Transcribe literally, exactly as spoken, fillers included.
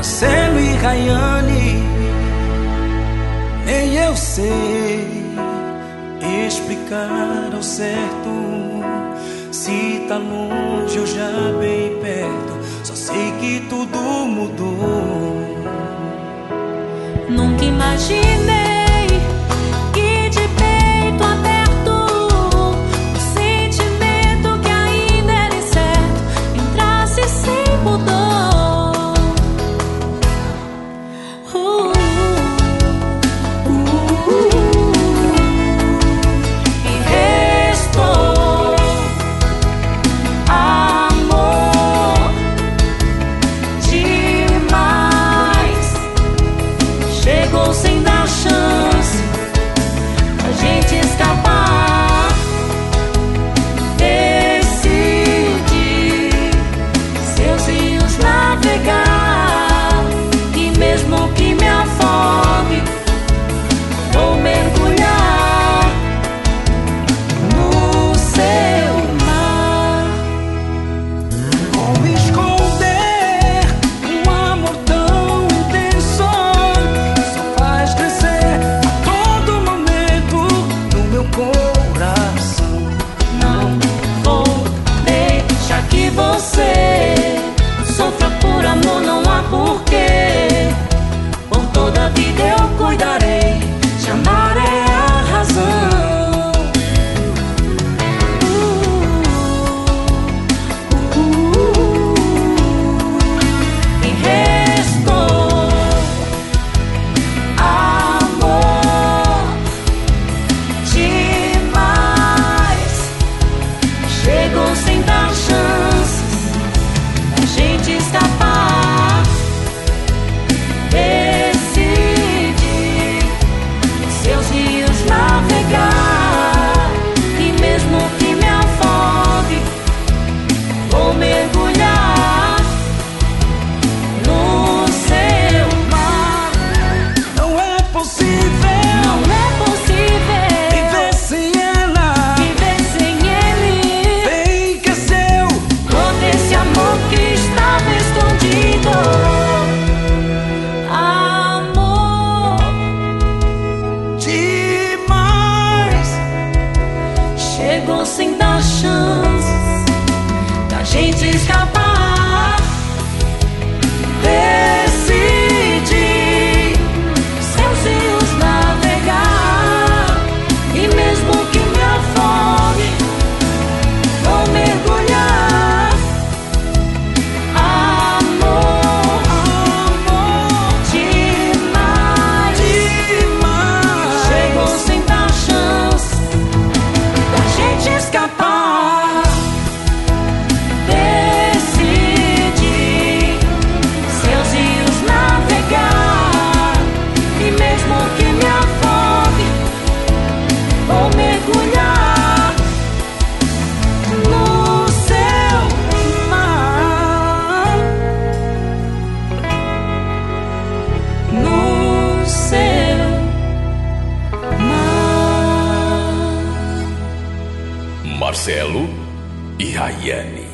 Marcelo e Rayane, nem eu sei explicar ao certo se tá longe ou já bem perto. Só sei que tudo mudou. Nunca imaginei que de peito aberto o sentimento que ainda era incerto entrasse sem pudor. uh, uh, uh, E restou amor demais. Chegou sem dar chance a gente escapar. Decidi seus rios navegar, e mesmo que me afogue, vou mergulhar no seu mar. Como esconder um amor tão intenso? Só faz crescer a todo momento no meu coração. Não vou deixar que você sofra por amor, não há porquê. Por toda a vida eu cuidarei, te amar é a razão. uh, uh, uh. E restou amor demais. Chegou sem dar chances a gente escapar. Decidi seus rios navegar, e mesmo que me afogue, vou mergulhar no seu mar. Não é possível Não é possível viver sem ela. viver sem ele. Vem que é seu. Todo esse amor que estava escondido. Amor Demais. chegou sem dar chances da gente escapar. Decidi seus rios navegar, e mesmo que me afogue, vou mergulhar. Amor, amor demais. Demais. Chegou sem dar chance da gente escapar. Decidi seus rios navegar, e mesmo que me afogue, vou mergulhar no seu mar. No seu mar. Marcelo e Rayane.